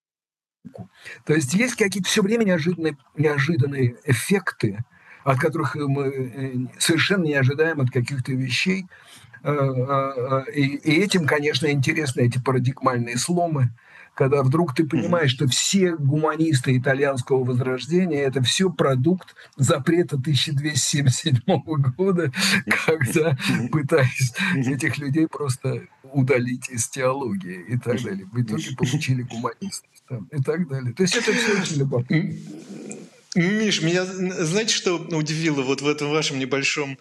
То есть есть какие-то все время неожиданные, неожиданные эффекты, от которых мы совершенно не ожидаем от каких-то вещей. И, и этим, конечно, интересны эти парадигмальные сломы, когда вдруг ты понимаешь, что все гуманисты итальянского возрождения – это все продукт запрета тысяча двести семьдесят седьмого года, когда пытались этих людей просто удалить из теологии и так далее. В итоге получили гуманистов и так далее. То есть это все очень любопытно. Миш, меня, знаете, что удивило вот в этом вашем небольшом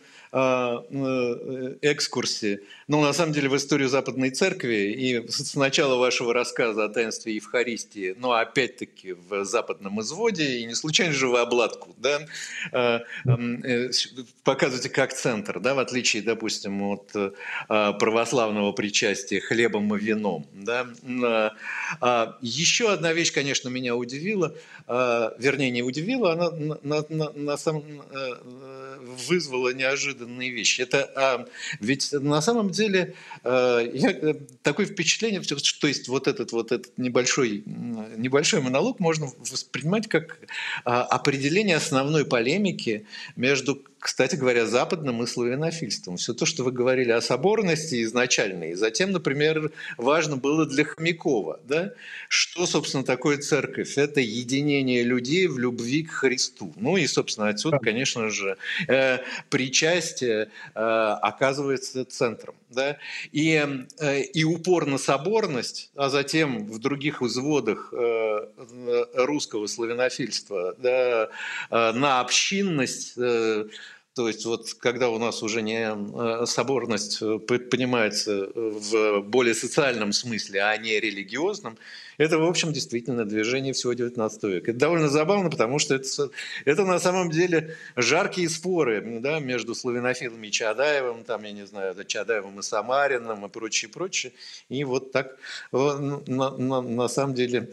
экскурсе, ну, на самом деле, в историю Западной Церкви, и с начала вашего рассказа о таинстве Евхаристии, но опять-таки в западном изводе, и не случайно же вы обладку, да, показываете как центр, да, в отличие, допустим, от православного причастия хлебом и вином, да. Еще одна вещь, конечно, меня удивила, вернее, не удивила, происходило, она на, на- на- на самом- э, э, вызвала неожиданные вещи. Это а, ведь на самом деле э, я, э, такое впечатление, что что есть вот этот вот этот небольшой м, небольшой монолог можно воспринимать как а, определение основной полемики между, кстати говоря, западным и славянофильством. Все то, что вы говорили о соборности изначально, и затем, например, важно было для Хомякова, да, что, собственно, такое церковь? Это единение людей в любви к Христу. Ну и, собственно, отсюда, конечно же, э, причастие э, оказывается центром. Да? И, э, и упор на соборность, а затем в других взводах э, русского славянофильства, да, э, на общинность, э, то есть вот когда у нас уже не э, соборность э, понимается в более социальном смысле, а не религиозном, это, в общем, действительно движение всего девятнадцатого века. Это довольно забавно, потому что это, это на самом деле жаркие споры, да, между славянофилами и Чаадаевым, там, я не знаю, Чаадаевым и Самариным и прочее, прочее. И вот так на, на, на самом деле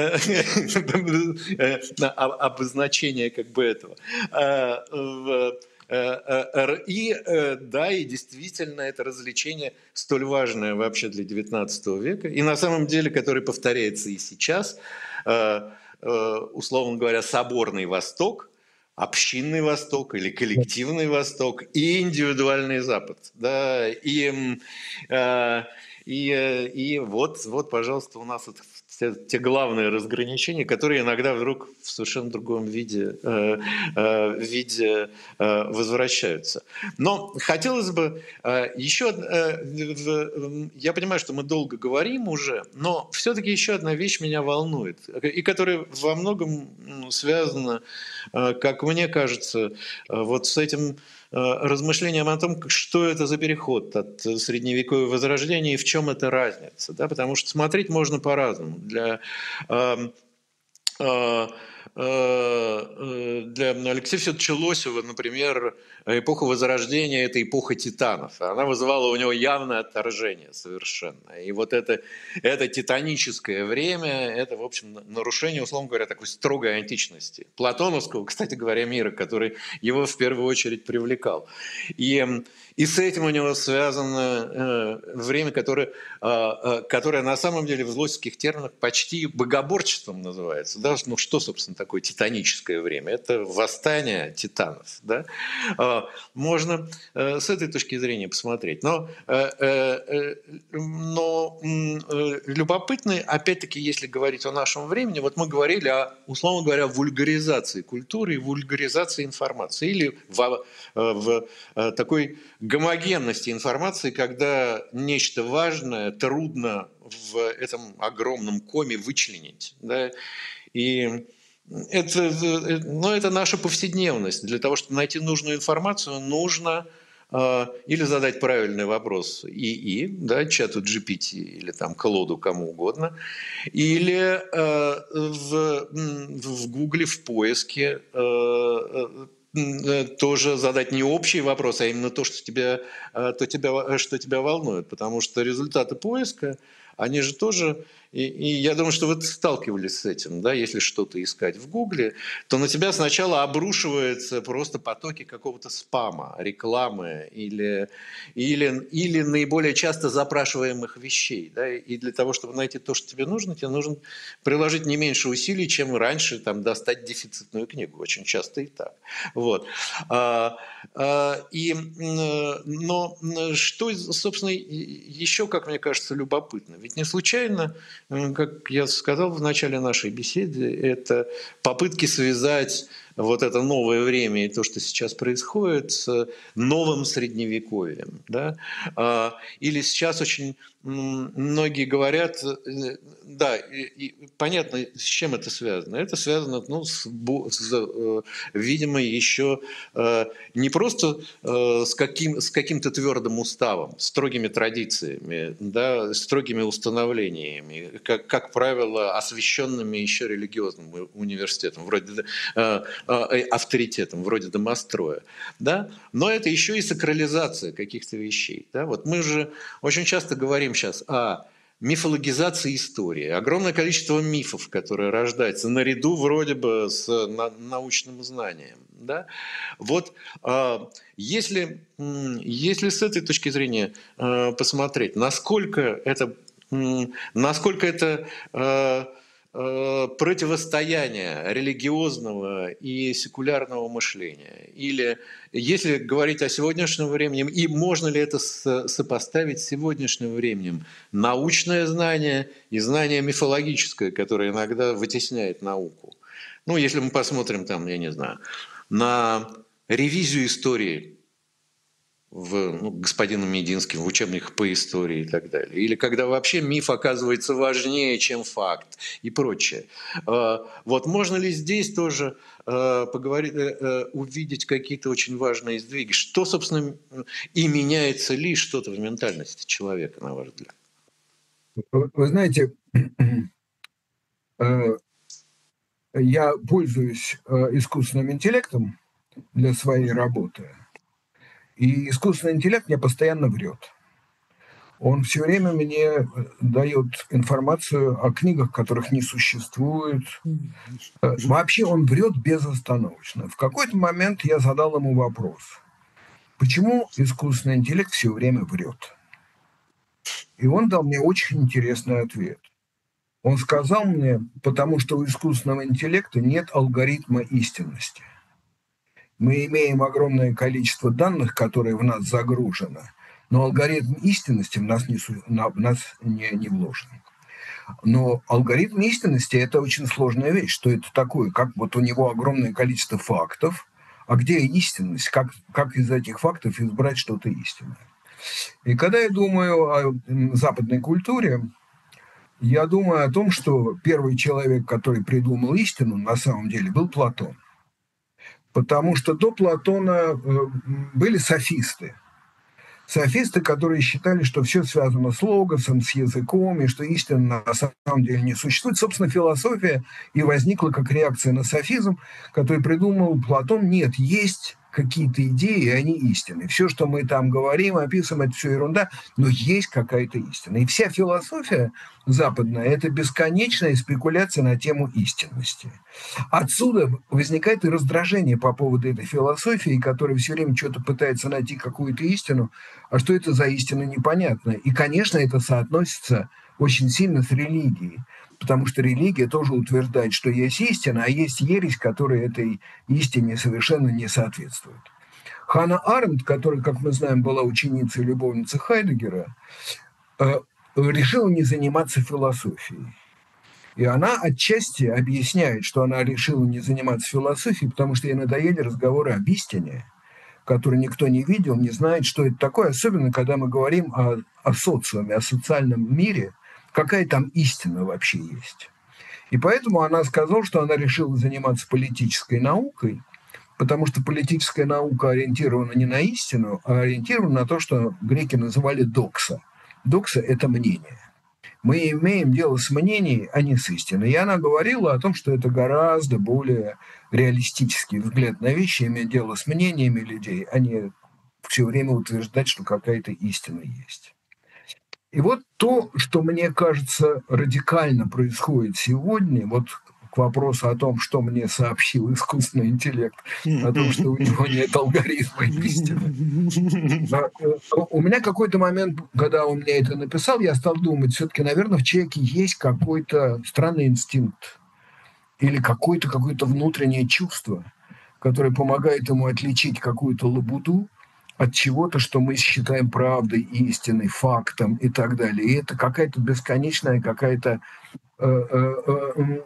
обозначение как бы этого. И да, и действительно это развлечение столь важное вообще для девятнадцатого века, и на самом деле, которое повторяется и сейчас, условно говоря, соборный Восток, общинный Восток или коллективный Восток и индивидуальный Запад. Да, и, и, и вот, вот, пожалуйста, у нас это те, те главные разграничения, которые иногда вдруг в совершенно другом виде, э, э, виде э, возвращаются. Но хотелось бы э, еще... Э, в, я понимаю, что мы долго говорим уже, но все-таки еще одна вещь меня волнует, и которая во многом ну, связана, э, как мне кажется, э, вот с этим размышлениям о том, что это за переход от средневекового возрождения и в чем эта разница. Да? Потому что смотреть можно по-разному. Для, э, э, для Алексея Федоровича Лосева, например, эпоха Возрождения – это эпоха титанов. Она вызывала у него явное отторжение совершенно. И вот это, это титаническое время – это, в общем, нарушение, условно говоря, такой строгой античности. Платоновского, кстати говоря, мира, который его в первую очередь привлекал. И, и с этим у него связано э, время, которое, э, которое на самом деле в лосевских терминах почти богоборчеством называется. Да? Ну что, собственно, такое титаническое время? Это восстание титанов. Да? Можно с этой точки зрения посмотреть. Но, но любопытно, опять-таки, если говорить о нашем времени, вот мы говорили о, условно говоря, вульгаризации культуры и вульгаризации информации. Или в, в такой гомогенности информации, когда нечто важное трудно в этом огромном коме вычленить. Да? И это, ну, это наша повседневность. Для того, чтобы найти нужную информацию, нужно э, или задать правильный вопрос ИИ, да, чату джи пи ти или там Клоду, кому угодно, или э, в, в Гугле, в поиске э, тоже задать не общий вопрос, а именно то, что тебя, то тебя, что тебя волнует. Потому что результаты поиска, они же тоже... И, и я думаю, что вы сталкивались с этим, да, если что-то искать в Гугле, то на тебя сначала обрушиваются просто потоки какого-то спама, рекламы или, или, или наиболее часто запрашиваемых вещей. Да, и для того, чтобы найти то, что тебе нужно, тебе нужно приложить не меньше усилий, чем раньше там, достать дефицитную книгу. Очень часто и так. Вот. А, а, и, но что, собственно, еще, как мне кажется, любопытно. Ведь не случайно, как я сказал в начале нашей беседы, это попытки связать вот это новое время и то, что сейчас происходит, с новым средневековьем. Да? Или сейчас очень многие говорят, да, и, и понятно, с чем это связано. Это связано, ну, с, с, видимо, еще не просто с, каким, с каким-то твердым уставом, строгими традициями, да, строгими установлениями, как, как правило, освященными еще религиозным университетом, вроде авторитетом, вроде домостроя. Да? Но это еще и сакрализация каких-то вещей. Да? Вот мы же очень часто говорим сейчас о мифологизация истории. Огромное количество мифов, которые рождаются наряду вроде бы с на- научным знанием. Да? Вот а, если, м, если с этой точки зрения а, посмотреть, насколько это, м, насколько это а, а, противостояние религиозного и секулярного мышления, или если говорить о сегодняшнем времени, и можно ли это со- сопоставить с сегодняшним временем, научное знание и знание мифологическое, которое иногда вытесняет науку. Ну, если мы посмотрим там, я не знаю, на ревизию истории в ну, господином Мединским, в учебниках по истории и так далее. Или когда вообще миф оказывается важнее, чем факт и прочее. А, Вот можно ли здесь тоже а, поговорить, э, э, увидеть какие-то очень важные сдвиги? Что, собственно, и меняется ли что-то в ментальности человека, на ваш взгляд? Вы вы знаете, э, я пользуюсь, э, искусственным интеллектом для своей работы, и искусственный интеллект мне постоянно врет. Он все время мне, э, дает информацию о книгах, которых не существует. Э, вообще он врет безостановочно. В какой-то момент я задал ему вопрос: "Почему искусственный интеллект все время врет?" И он дал мне очень интересный ответ. Он сказал мне: "Потому что у искусственного интеллекта нет алгоритма истинности. Мы имеем огромное количество данных, которые в нас загружено, но алгоритм истинности в нас не, су- на- в нас не, не вложен. Но алгоритм истинности – это очень сложная вещь. Что это такое? Как вот у него огромное количество фактов, а где истинность? Как, как из этих фактов избрать что-то истинное?" И когда я думаю о м, западной культуре, я думаю о том, что первый человек, который придумал истину, на самом деле был Платон. Потому что до Платона э, были софисты. Софисты, которые считали, что все связано с логосом, с языком, и что истина на самом деле не существует. Собственно, философия и возникла как реакция на софизм, который придумал Платон. Нет, есть какие-то идеи, и они истинны. Все, что мы там говорим, описываем, это все ерунда, но есть какая-то истина. И вся философия западная – это бесконечная спекуляция на тему истинности. Отсюда возникает и раздражение по поводу этой философии, которая все время что-то пытается найти какую-то истину, а что это за истина, непонятно. И, конечно, это соотносится очень сильно с религией, потому что религия тоже утверждает, что есть истина, а есть ересь, которая этой истине совершенно не соответствует. Ханна Аренд, которая, как мы знаем, была ученицей и любовницей Хайдеггера, э, решила не заниматься философией. И она отчасти объясняет, что она решила не заниматься философией, потому что ей надоели разговоры об истине, который никто не видел, не знает, что это такое, особенно когда мы говорим о, о социуме, о социальном мире, какая там истина вообще есть. И поэтому она сказала, что она решила заниматься политической наукой, потому что политическая наука ориентирована не на истину, а ориентирована на то, что греки называли докса. Докса – это мнение. Мы имеем дело с мнением, а не с истиной. И она говорила о том, что это гораздо более реалистический взгляд на вещи, иметь дело с мнениями людей, а не все время утверждать, что какая-то истина есть. И вот то, что мне кажется радикально происходит сегодня, вот к вопросу о том, что мне сообщил искусственный интеллект, о том, что у него нет алгоритма истины. Да, э, у меня какой-то момент, когда он мне это написал, я стал думать, все-таки, наверное, в человеке есть какой-то странный инстинкт или какое-то какое-то внутреннее чувство, которое помогает ему отличить какую-то лабуду от чего-то, что мы считаем правдой, истиной, фактом и так далее. И это какая-то бесконечная, какая-то э, э, э,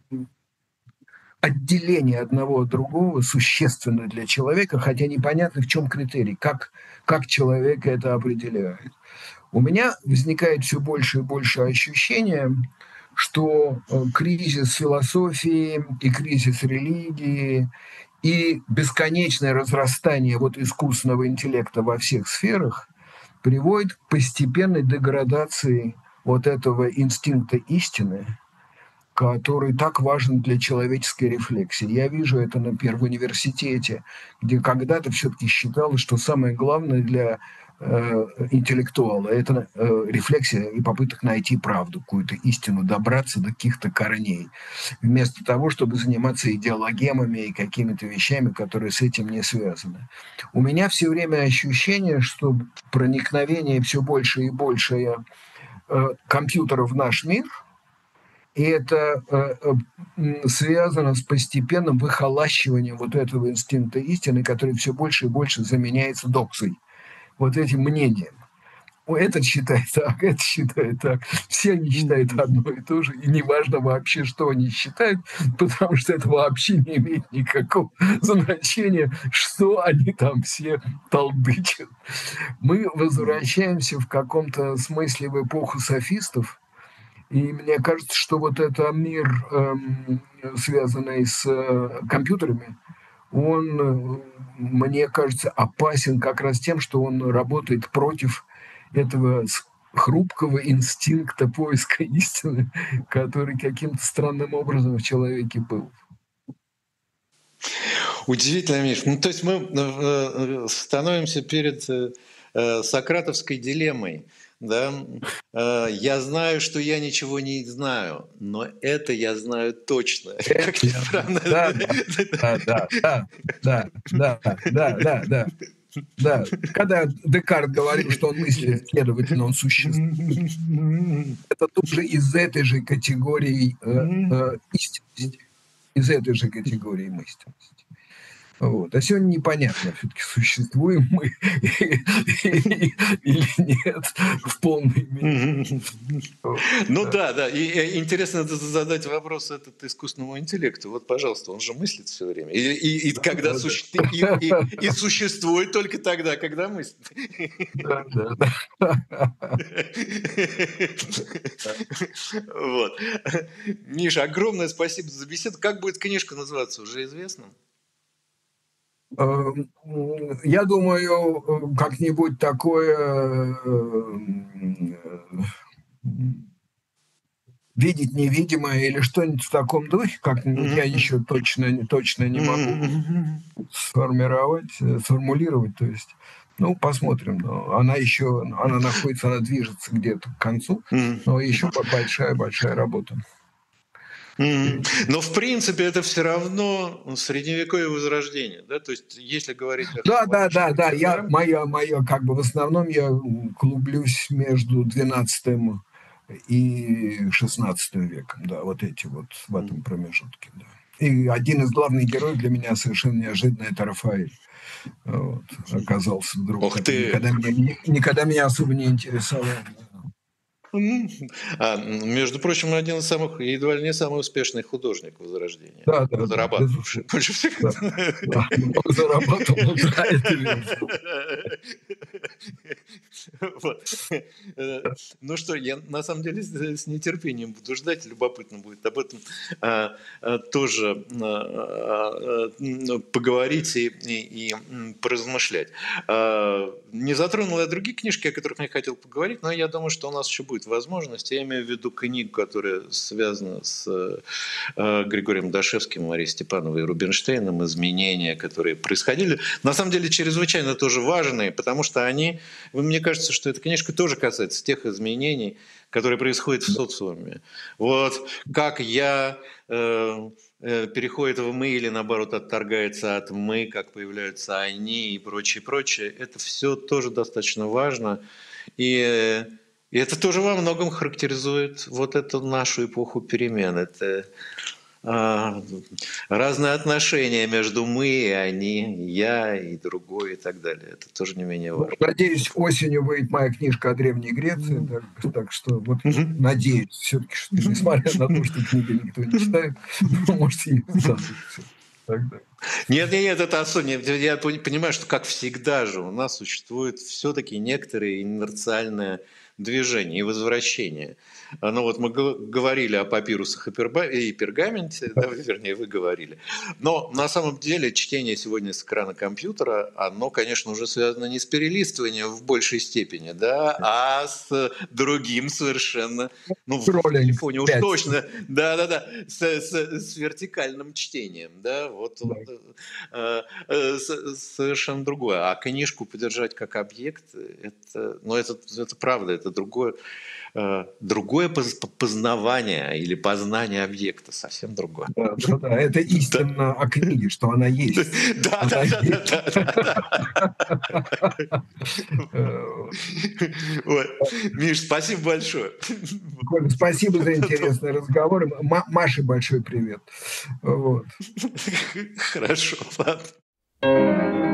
отделение одного от другого существенно для человека, хотя непонятно, в чем критерий, как, как человек это определяет. У меня возникает все больше и больше ощущение, что э, кризис философии и кризис религии и бесконечное разрастание вот искусственного интеллекта во всех сферах приводит к постепенной деградации вот этого инстинкта истины, который так важен для человеческой рефлексии. Я вижу это, например, в университете, где когда-то все-таки считалось, что самое главное для э, интеллектуала — это э, рефлексия и попыток найти правду, какую-то истину, добраться до каких-то корней, вместо того, чтобы заниматься идеологемами и какими-то вещами, которые с этим не связаны. У меня все время ощущение, что проникновение все больше и больше э, компьютеров в наш мир, и это э, э, связано с постепенным выхолащиванием вот этого инстинкта истины, который все больше и больше заменяется доксой, вот этим мнением. О, этот считает так, этот считает так. Все они считают одно и то же, и неважно вообще, что они считают, потому что это вообще не имеет никакого значения, что они там все толдычат. Мы возвращаемся в каком-то смысле в эпоху софистов, и мне кажется, что вот этот мир, эм, связанный с э, компьютерами, он, э, мне кажется, опасен как раз тем, что он работает против этого с- хрупкого инстинкта поиска истины, который каким-то странным образом в человеке был. Удивительно, Миш. Ну, то есть мы э, э, становимся перед э, э, сократовской дилеммой. Да? Э, Я знаю, что я ничего не знаю, но это я знаю точно. Это Как ни я знаю. странно. Да, да, да, да, да, да, да, да, да, да. Когда Декарт говорил, что он мыслит, следовательно, он существует, это тоже из этой же категории э, э, истинности, из этой же категории истинности. Вот. А сегодня непонятно, все-таки существуем мы или нет в полной мере. Вот, Ну да. да, да. И э, интересно д- задать вопрос этот искусственному интеллекту. Вот, пожалуйста, он же мыслит все время. И, и- и когда Да, суще- и, и- и существует только тогда, когда мыслит. да, да, да. Вот. Миша, огромное спасибо за беседу. Как будет книжка называться, уже известно? Эм, м, Я думаю, э, как-нибудь такое м, э, видеть невидимое или что-нибудь в таком духе, как-нибудь я еще точно, не- точно не могу сформировать, э, сформулировать, то есть, ну, посмотрим. Но она еще, она находится, она движется где-то к концу, но еще большая-большая работа Мгм. впереди. Но в принципе это все равно средневековье возрождение, да? То есть если говорить о Да, да, да, хронологических да, я, мирах. моя, моя, как бы в основном я м, клублюсь между двенадцатым и шестнадцатым веком, да, вот эти вот в этом промежутке, да. И один из главных героев для меня совершенно неожиданно — это Рафаэль. Вот, оказался вдруг, Ух который ты! никогда меня, ни- никогда меня особо не интересовал. М. А, м, между прочим, один из самых, едва ли не самый успешный художник Возрождения, Да, да, да, зарабатывавший безусловно. больше всех. Да, да, много зарабатывал, да, это верно. Вот. Э, Ну что, я на самом деле с с нетерпением буду ждать, любопытно будет об этом а, а, тоже а, а, м, поговорить и, и- и, м, поразмышлять. А, Не затронул я другие книжки, о которых я хотел поговорить, но я думаю, что у нас еще будет возможность. Я имею в виду книгу, которая связана с э, Григорием Дашевским, Марией Степановой и Рубинштейном, изменения, которые происходили, на самом деле чрезвычайно тоже важные, потому что они, мне кажется, что эта книжка тоже касается тех изменений, которые происходят в социуме. Вот как я э, э, переходит в мы или наоборот отторгается от мы, как появляются они и прочее, прочее. Это все тоже достаточно важно. И, э, и это тоже во многом характеризует вот эту нашу эпоху перемен. Это а, разные отношения между мы и они, я и другой и так далее. Это тоже не менее Ну, важно. надеюсь, осенью выйдет моя книжка о Древней Греции, так, так что вот надеюсь, все-таки, что несмотря на то, что книги никто не читает, но, может, ей дадут всё тогда. Нет, нет, нет, это особенно. Я пони- понимаю, что как всегда же у нас существует все-таки некоторое инерциальное движения и возвращения. Ну вот мы говорили о папирусах и, перба... и пергаменте, да, вернее, вы говорили. Но на самом деле чтение сегодня с экрана компьютера, оно, конечно, уже связано не с перелистыванием в большей степени, да, а с другим совершенно, ну, в Троллинг телефоне уж пять. точно, да-да-да, с, с, с вертикальным чтением, да, вот, Да. вот э, э, совершенно другое. А книжку подержать как объект, это, ну, это, это правда, это другое, э, другое познавание или познание объекта, совсем другое. Да, да, да. Это истина о книге, что она есть. Да, да, да, да, да. Миш, спасибо большое. Коля, спасибо за интересный разговор. Маше большой привет. Вот. Хорошо, ладно.